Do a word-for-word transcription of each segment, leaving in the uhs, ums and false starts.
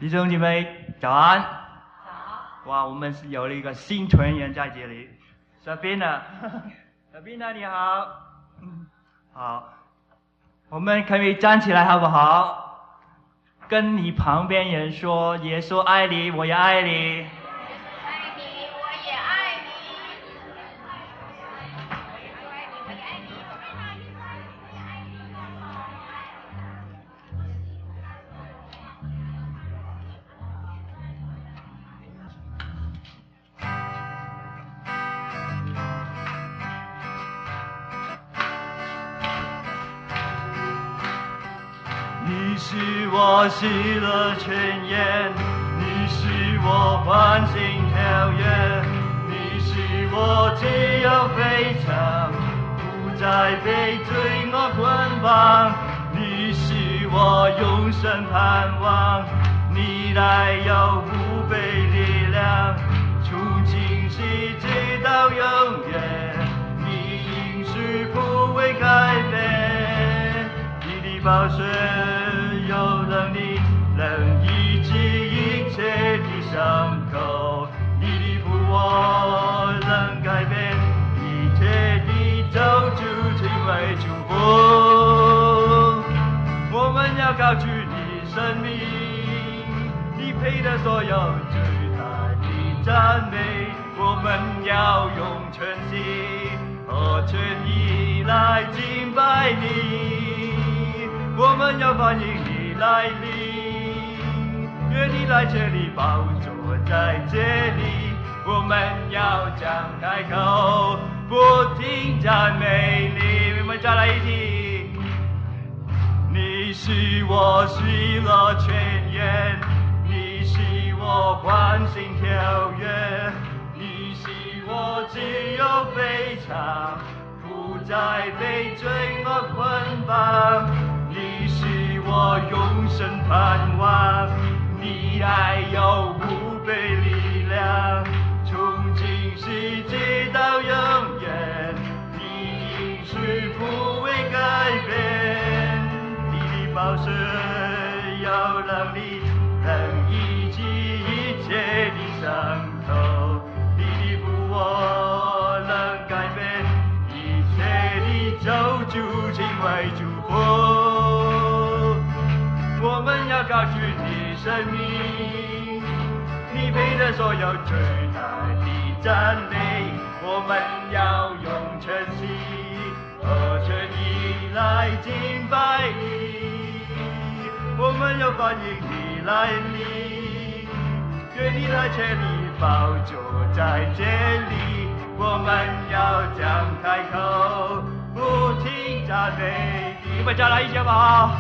弟兄姐妹，早安！早。哇，我们是有了一个新成员在这里。Sabina，Sabina 你好。嗯，好。我们可以站起来好不好？跟你旁边人说，耶稣爱你，我也爱你。你是我喜乐泉源，你是我欢欣跳跃，你是我自由飞翔，不再被罪恶捆绑。你是我永生盼望，你来有无比力量，从今世直到永远，你应许不会改变，你的宝血有能力能医治一切的伤口，你的复活能改变一切的咒诅，成为祝福。我们要高举你生命，你配得所有最大的赞美。我们要用全心和全意来敬拜你，我们要欢迎你来临，愿你来这里宝座在这里，我们要张开口不停赞美你。我们再来一起，你是我喜乐泉源，你是我欢欣跳跃，你是我自由飞翔，不再被罪恶捆绑。你是我永生盼望，你爱有无比力量，从今世直到永远，你应许不会改变。你的宝血有能力能医治一切的伤口，你的复活能改变一切的咒诅，成为祝福。我们要高举你生命，你配得所有最大的赞美。我们要用全心和全意来敬拜你，我们要欢迎你来临，愿你来这里宝座在这里，我们要张开口不停赞美你。我们再来一下吧。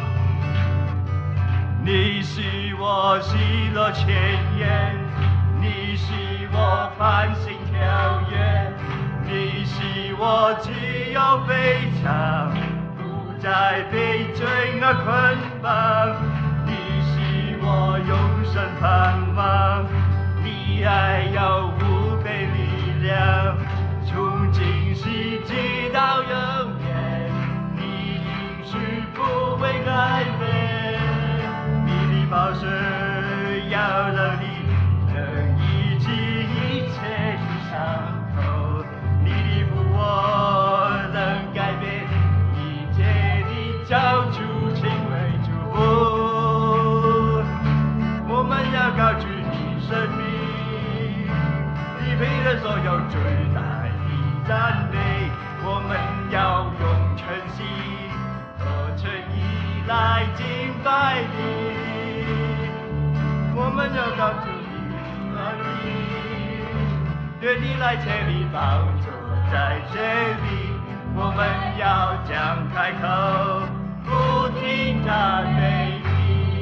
你是我喜乐泉源，你是我欢欣跳跃，你是我自由飞翔，不再被罪恶捆绑。你是我永生盼望，你爱有无比力量，从今世直到永远，你应许不会改变。宝血有能力能医治一切的伤口，你的复活能改变一切的咒诅，成为祝福。我们要高举你生命，你配得所有最大的赞美。我们要用全心和全意来敬拜你，我们要高举你来临，愿你来这里宝座在这里，我们要张开口不停赞美你。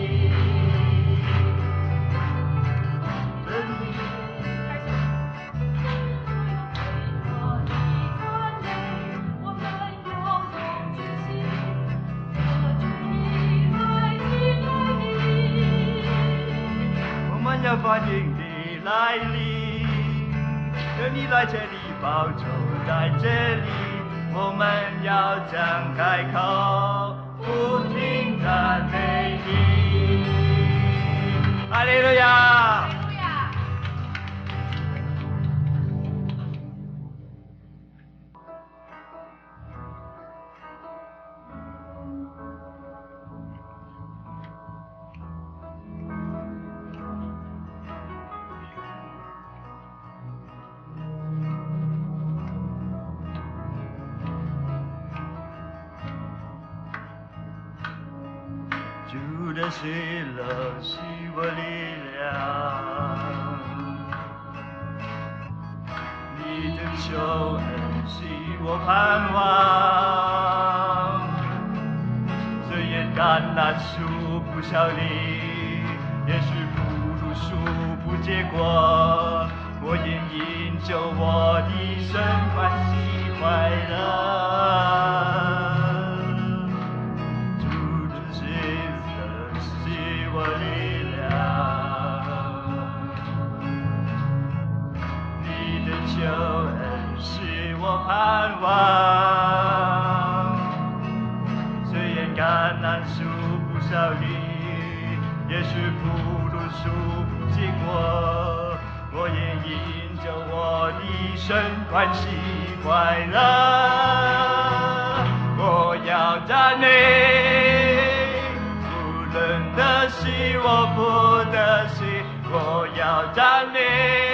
要欢迎你来临，愿你来这里宝座在这里，我们要张开口不停赞美你。哈利利路亚。主的喜乐是我力量，你的救恩是我盼望。虽然橄榄树不效力，也许葡萄树不结果，我也因着我的神欢喜快乐。我力量，你的救恩是我盼望。虽然橄榄树不效力，也许葡萄树不结果，我也因着我的神欢喜快乐。我要赞美。无论得喜我不得喜，我要赞美。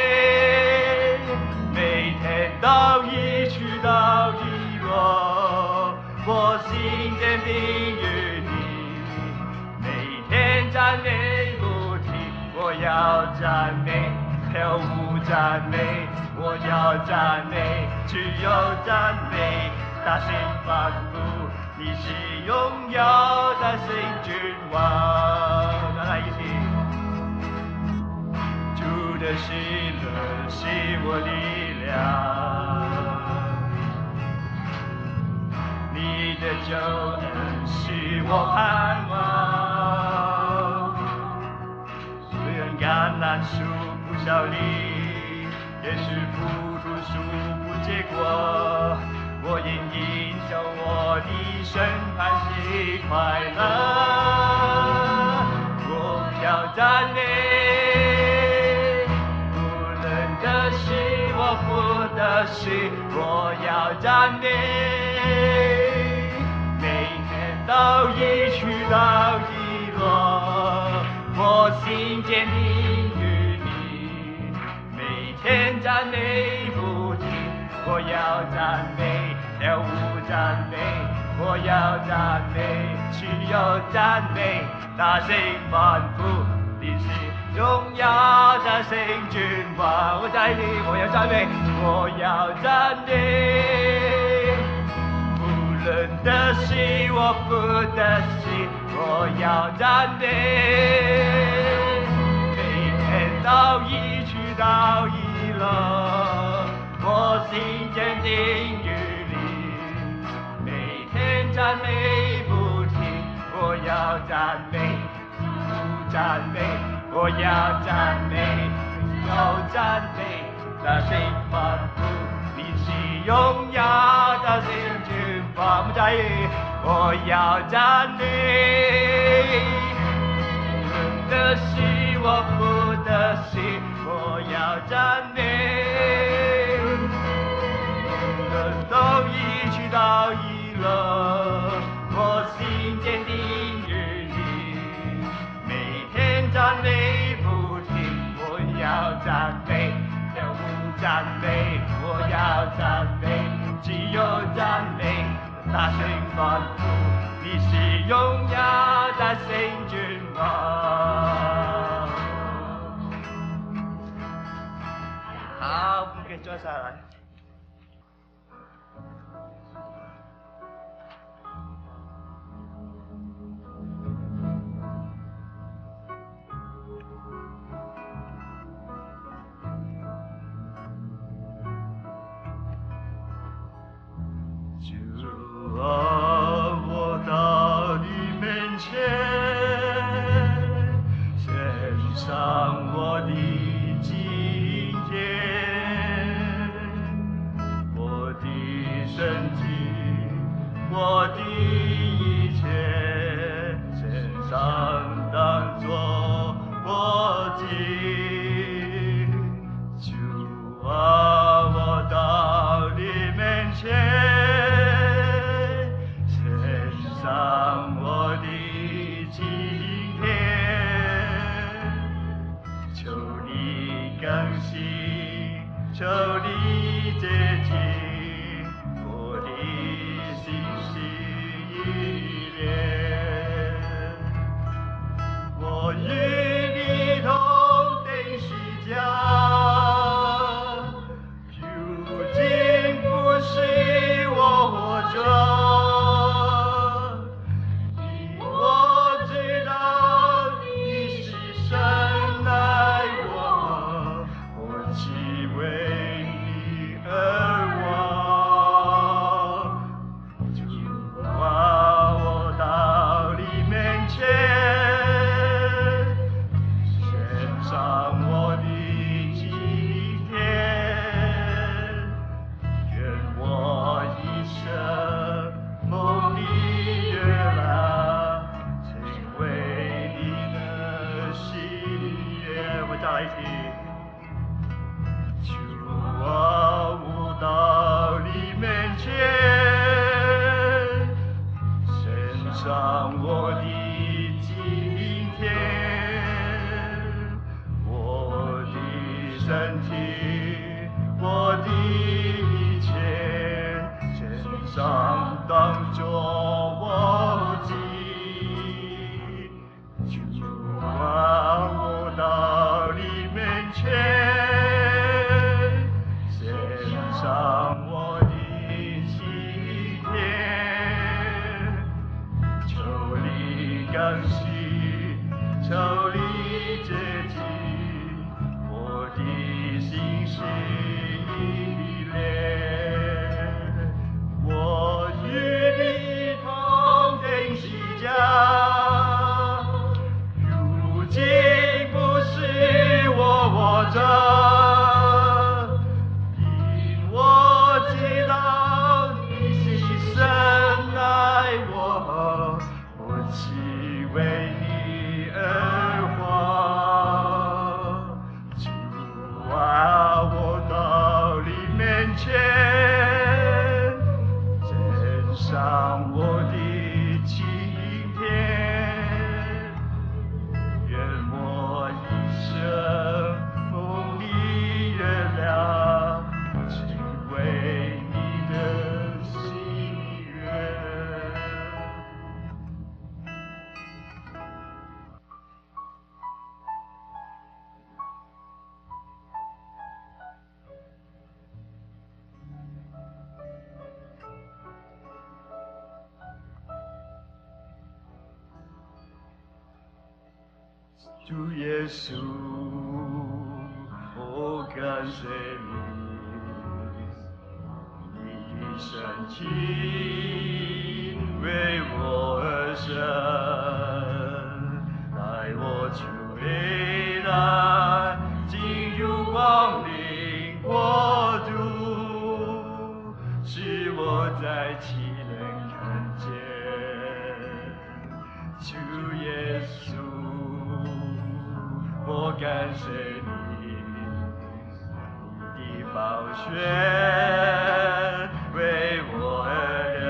每天都一曲到一落，我心坚定于你。每天赞美不停，我要赞美，跳舞赞美，我要赞美，只有赞美，大声欢呼。你是荣耀的圣君王，再来一起。主的喜乐是我力量，你的救恩是我盼望。虽然橄榄树不效力，也许葡萄树不结果，我因因着我的神欢喜快乐，我要赞美，无论得喜我不得喜，我要赞美，每天都一曲到一落，我心坚定于你，每天赞美不停，我要赞美。跳舞赞美，我要赞美，只有赞美，大声欢呼，你是荣耀的圣君王。我在你，我要赞美，我要赞美，无论得喜我不得喜，我要赞美，每天都一曲到一落，我心坚定于赞美不停，我要赞美，不赞美，我要赞美，要赞美，大声欢呼，你是荣耀的圣君王。我们在一起，我要赞美，无论得喜我不得喜，我要赞美，无论都一曲到一了，我心坚定于你，每天赞美不停，我要赞美，跳舞赞美，我要赞美，只有赞美，大声欢呼，你是荣耀的圣君王。好，我们可以坐下来。主啊，我到你面前，献上我的今天，我的身体，我的一切，献上当作我上我的今天，我的身体，我的一切，献上当作我祭。主啊，我到你面前，献上我的今天，求你更新，求你洁净我的心是一脸，我与你同定西家，如今不是我活着，因我知道你牺牲爱我，我只为你而活。主啊，我到你面前，献上我的今天，愿我一生蒙你原谅，成为你的心愿。主耶稣，我感谢你，你的神情为我而生，带我出黑暗，进入光明国度，使我再起能看见主耶稣。我感谢你，你的宝血为我而流，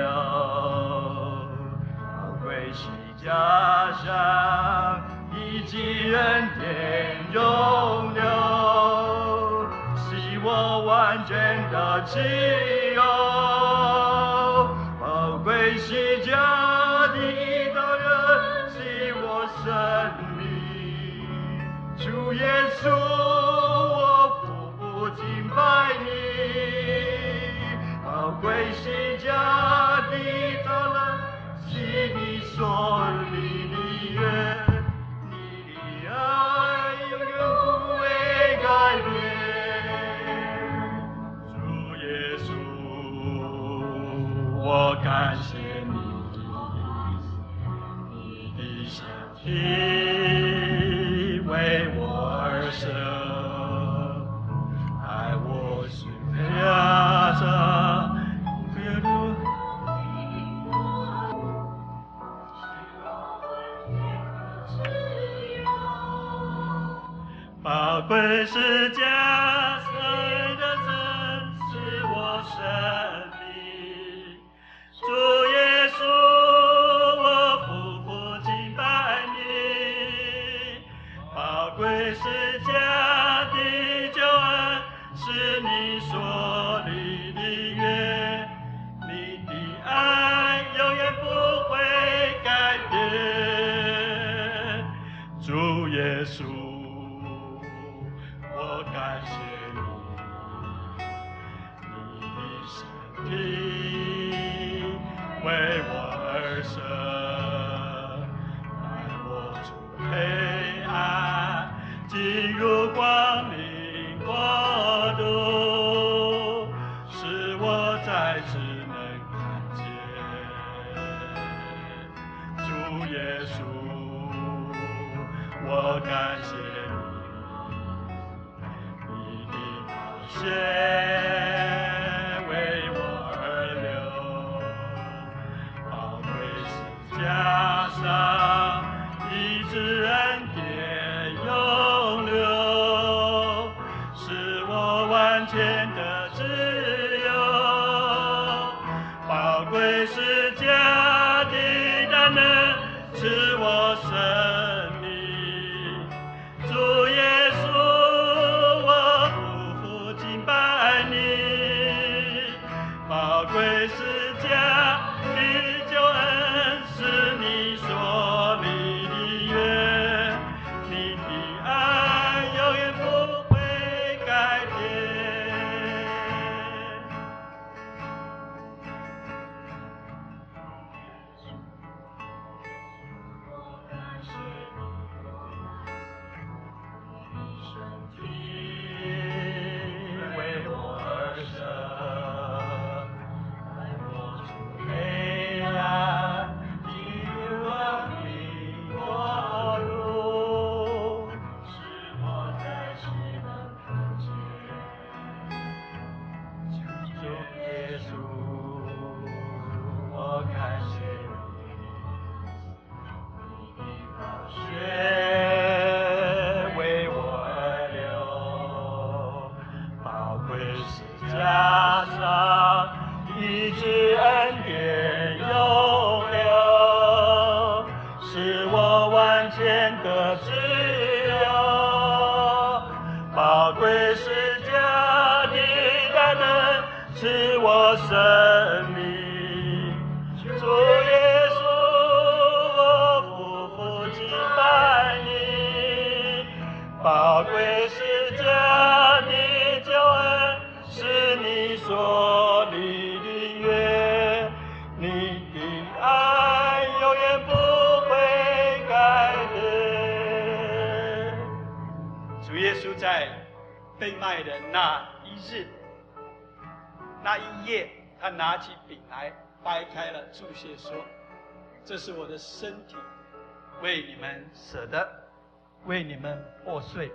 宝贵是加上一记恩典永留，使我完全的自由，宝贵是家的道人，使我生命。主耶稣，我匍匐敬拜你，宝贵是家的造人，是你所立的约，你的爱永远不会改变。主耶稣，我感谢你，你的身体为我而生，爱我是压着，别流。宝贵是加上的真是我生命，主耶稣，我匍匐敬拜你。宝贵是家的救恩，是你所立的约，你的爱永远不会改变。主耶稣，我感谢你，你的身体为我而生，带我出黑暗，进入光明国度，使我再次能看见主耶稣。我感谢你，你的宝血为我而流，宝贵是加上一直恩典永留，使我完全的自由，宝贵是家的能赐我生命。主耶稣，我匍匐敬拜你，宝贵十架的救恩是你所立的约，你的爱永远不会改变。加上一直恩典永留，使我完全的自由。宝贵十架的大能赐我生命。主耶稣，我匍匐敬拜你，宝贵十架的救恩是你所立的约，你的爱永远不会改变。主耶稣在被卖的那一日，那一夜，他拿起饼来，掰开了注谢说：“这是我的身体，为你们舍的，为你们破碎。”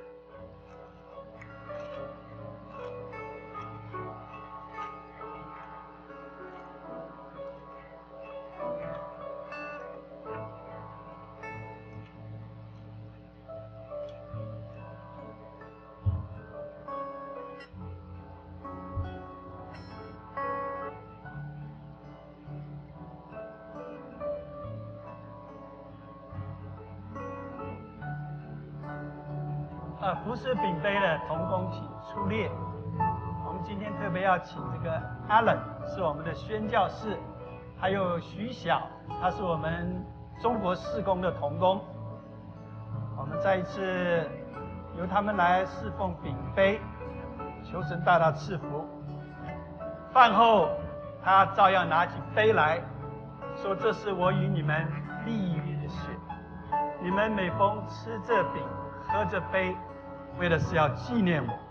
呃，不是饼杯的同工请出列。我们今天特别要请这个 Alan 是我们的宣教士，还有徐晓，他是我们中国事工的同工。我们再一次由他们来侍奉饼杯，求神大大赐福。饭后，他照样拿起杯来说：“这是我与你们立约的血，你们每逢吃这饼喝这杯，为的是要纪念我。”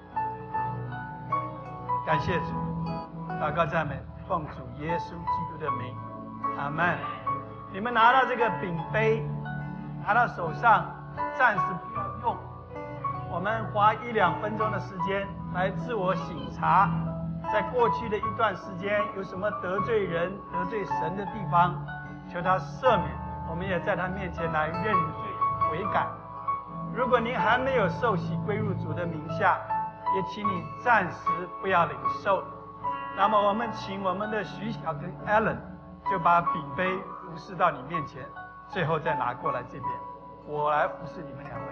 感谢主，祷告赞美，奉主耶稣基督的名，阿们。你们拿到这个饼杯，拿到手上，暂时不要用。我们花一两分钟的时间来自我省察，在过去的一段时间有什么得罪人、得罪神的地方，求他赦免。我们也在他面前来认罪悔改。如果您还没有受洗归入主的名下，也请你暂时不要领受。那么我们请我们的徐晓跟 Alan 就把饼杯服侍到你面前，最后再拿过来这边，我来服侍你们两位。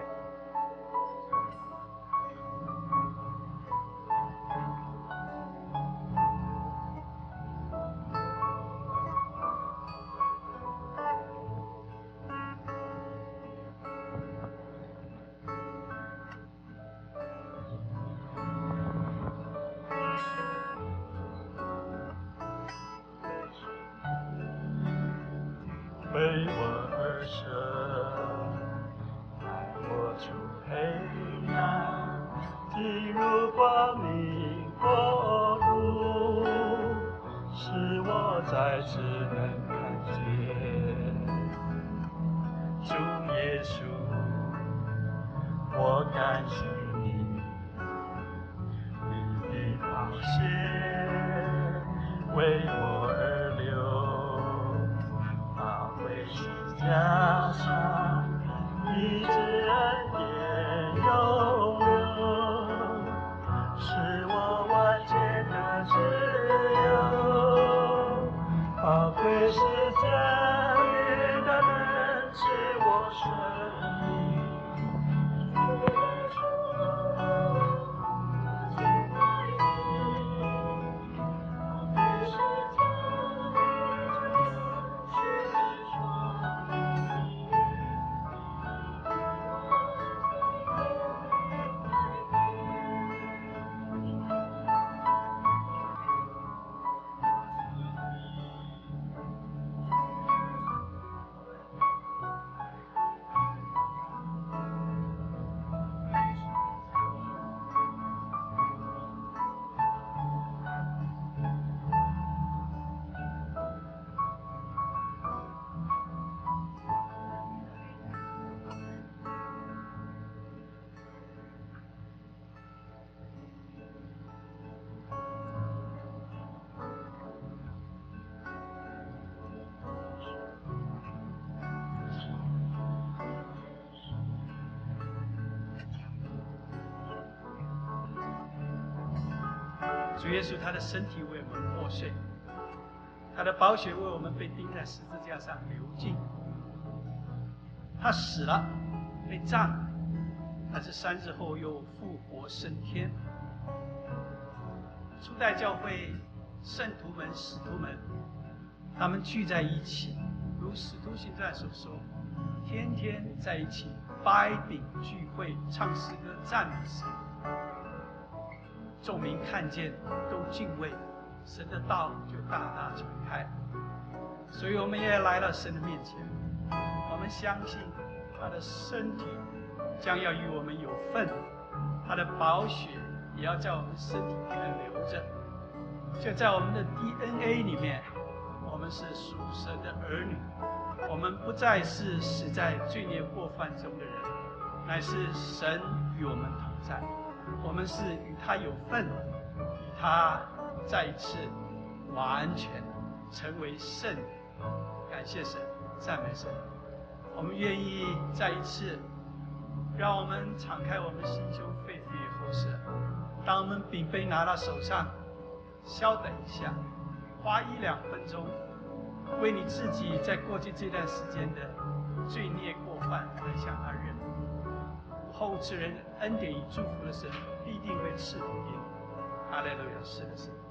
为我而生，带我出黑暗，进入光明国度，使我再次能看见主耶稣。我感谢你，你的宝血为我而流。加上一直恩典永留，使我完全的自由。宝贵是真理的能主耶稣他的身体为我们破碎，他的宝血为我们被钉在十字架上流尽。他死了，被葬了，但是三日后又复活升天。初代教会圣徒们、使徒们，他们聚在一起，如《使徒行传》所说，天天在一起掰饼聚会，唱诗歌赞美神。众民看见都敬畏，神的道就大大传开。所以我们也来到神的面前，我们相信他的身体将要与我们有份，他的宝血也要在我们身体里面流着。就在我们的 D N A 里面，我们是属神的儿女，我们不再是死在罪孽过犯中的人，乃是神与我们同在。我们是与他有份，与他再一次完全成为圣人。感谢神，赞美神。我们愿意再一次，让我们敞开我们心胸，肺腑与喉舌。当我们饼杯拿到手上，稍等一下，花一两分钟，为你自己在过去这段时间的罪孽过犯来向他认。后赐人恩典与祝福的神必定会赐福给你。哈利路亚，是的，是的。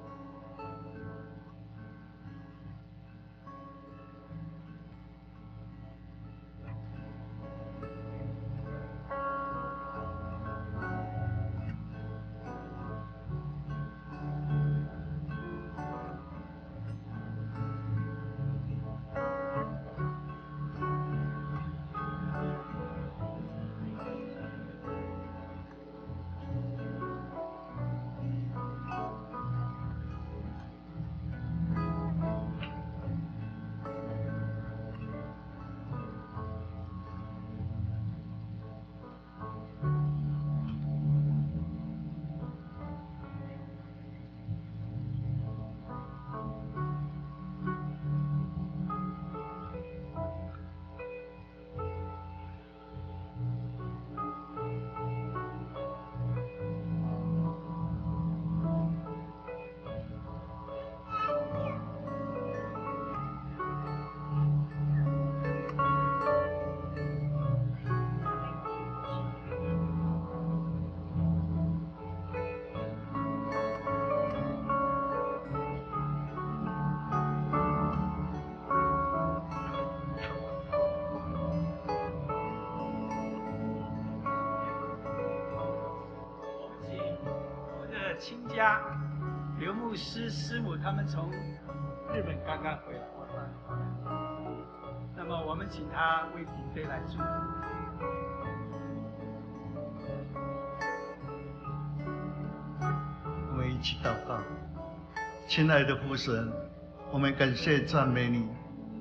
亲家刘牧师师母他们从日本刚刚回来，那么我们请他为饼杯来祝福。 我们一起祷告。亲爱的父神，我们感谢赞美你。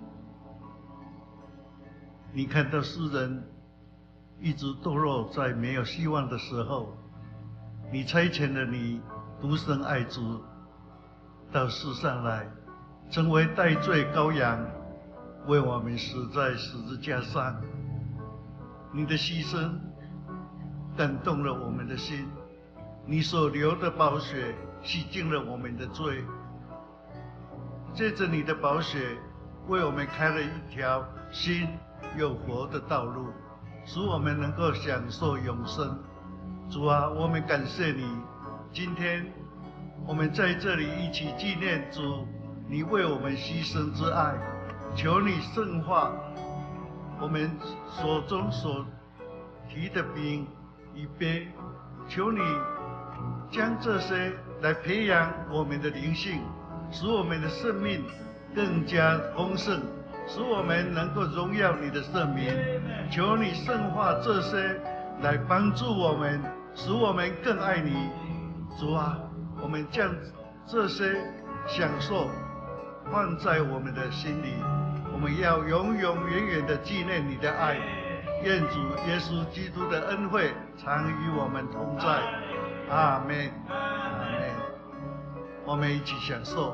你看到世人一直堕落在没有希望的时候，你差遣了你独生爱子到世上来，成为代罪羔羊，为我们死在十字架上。你的牺牲感动了我们的心，你所流的宝血洗净了我们的罪。借着你的宝血，为我们开了一条新有活的道路，使我们能够享受永生。主啊，我们感谢你，今天我们在这里一起纪念主，你为我们牺牲之爱。求你圣化我们手中所提的饼与杯，求你将这些来培养我们的灵性，使我们的生命更加丰盛，使我们能够荣耀你的圣名。求你圣化这些来帮助我们，使我们更爱你。主啊，我们将这些享受放在我们的心里，我们要永永远远的纪念你的爱。愿主耶稣基督的恩惠常与我们同在。阿们，阿们。我们一起享受。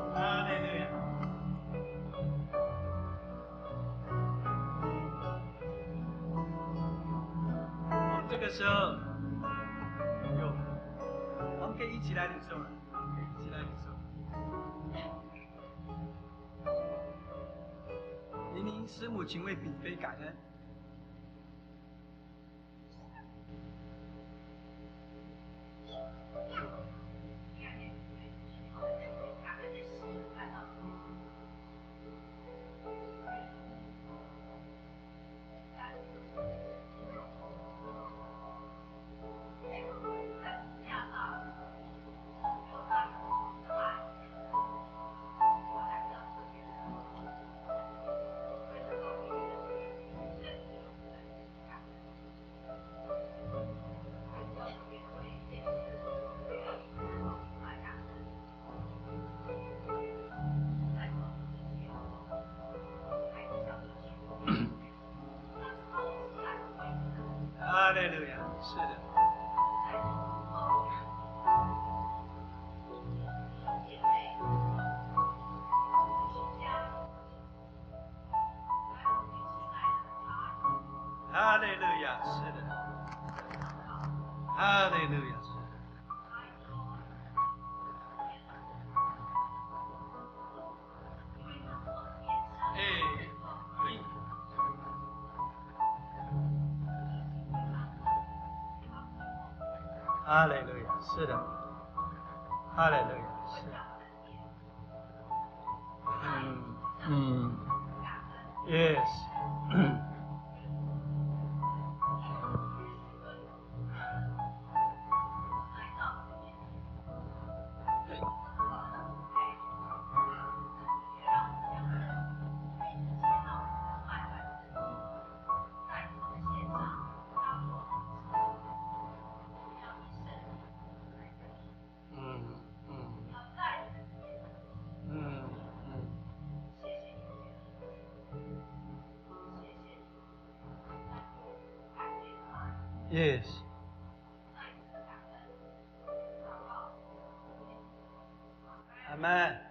这个时候，有，我们可以一起来领受了，可以一起来领受。明明师母，请为饼杯感恩。哈利路亚，是的。哈利路亚，是的。哈利路亚，是的。哎，可以。哈利路亚，是的。哈利路亚，是的。嗯嗯 ，yes。Yes. Amen.